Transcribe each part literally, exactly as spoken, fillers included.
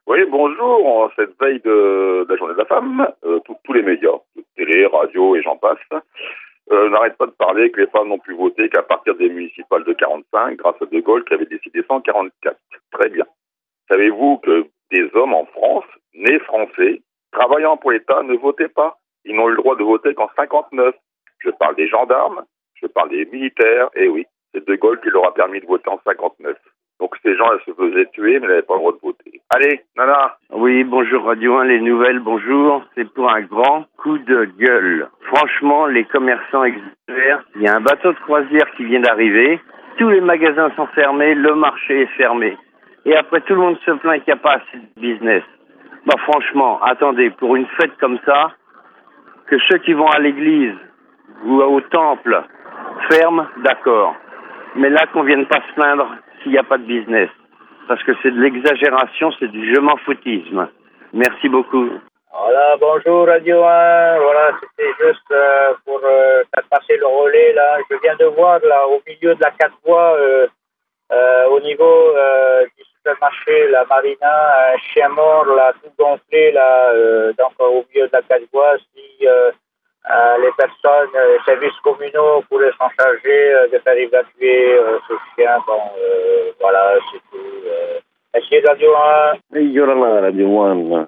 Oui, bonjour. En cette veille de, de la journée de la femme, euh, tous tous les médias, télé, radio et j'en passe, euh, n'arrêtent pas de parler que les femmes n'ont pu voter qu'à partir des municipales de quarante-cinq, grâce à De Gaulle qui avait décidé ça en quarante-quatre. Très bien. Savez-vous que des hommes en France, nés français, travaillant pour l'État, ne votaient pas? Ils n'ont eu le droit de voter qu'en cinquante-neuf. Je parle des gendarmes, je parle des militaires, et oui, c'est De Gaulle qui leur a permis de voter en cinquante-neuf. Donc ces gens, elles se faisaient tuer, mais n'avaient pas le droit de voter. Allez, Nana. Oui, bonjour Radio un, les nouvelles, bonjour. C'est pour un grand coup de gueule. Franchement, les commerçants exagèrent. Il y a un bateau de croisière qui vient d'arriver. Tous les magasins sont fermés, le marché est fermé. Et après, tout le monde se plaint qu'il n'y a pas assez de business. Bah franchement, attendez, pour une fête comme ça, que ceux qui vont à l'église ou au temple ferment, d'accord. Mais là, qu'on vienne pas se plaindre s'il n'y a pas de business. Parce que c'est de l'exagération, c'est du je m'en foutisme. Merci beaucoup. Voilà, bonjour Radio un. Voilà, c'était juste euh, pour euh, faire passer le relais là. Je viens de voir là au milieu de la quatre voies, euh, euh, au niveau euh, du supermarché, la Marina, un chien mort là, tout gonflé là, euh, donc euh, au milieu de la quatre voies. Si euh, euh, les personnes, euh, les services communaux pourraient s'en charger euh, de faire évacuer euh, ce chien, bon, euh, voilà, c'est tout. Euh. Merci Radio un. Hey, Yorana, Radio un.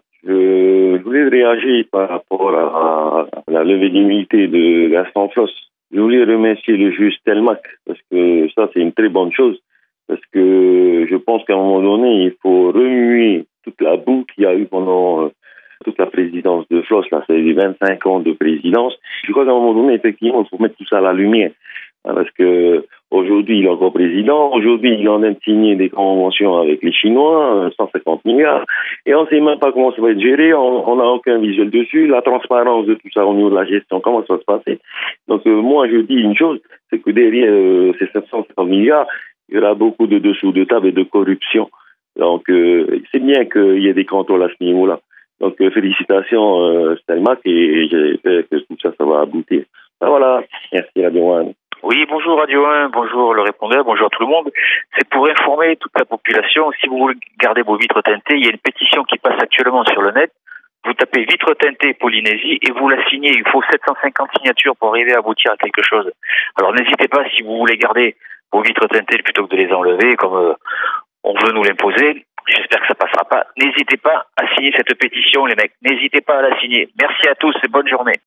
Je voulais réagir par rapport à, à la levée d'immunité de Gaston Flosse. Je voulais remercier le juge Telmac, parce que ça, c'est une très bonne chose. Parce que je pense qu'à un moment donné, il faut remuer toute la boue qu'il y a eu pendant euh, toute la présidence de Flosse. Là, c'est les vingt-cinq ans de présidence. Je crois qu'à un moment donné, effectivement, il faut mettre tout ça à la lumière. Parce que aujourd'hui, il est encore président. Aujourd'hui, il est en train de signer des conventions avec les Chinois, cent cinquante milliards. Et on ne sait même pas comment ça va être géré. On n'a aucun visuel dessus. La transparence de tout ça au niveau de la gestion, comment ça va se passer. Donc, euh, moi, je dis une chose, c'est que derrière euh, ces sept cent cinquante milliards, il y aura beaucoup de dessous de table et de corruption. Donc, euh, c'est bien qu'il y ait des contrôles à ce niveau-là. Donc, euh, félicitations, euh, Stelmack, et, et j'espère que tout ça, ça va aboutir. Ben voilà. Merci, Radio un. Oui, bonjour Radio un, bonjour le répondeur, bonjour à tout le monde. C'est pour informer toute la population, si vous voulez garder vos vitres teintées, il y a une pétition qui passe actuellement sur le net. Vous tapez vitres teintées Polynésie et vous la signez. Il faut sept cent cinquante signatures pour arriver à aboutir à quelque chose. Alors n'hésitez pas, si vous voulez garder vos vitres teintées plutôt que de les enlever, comme euh, on veut nous l'imposer, j'espère que ça passera pas. N'hésitez pas à signer cette pétition, les mecs. N'hésitez pas à la signer. Merci à tous et bonne journée.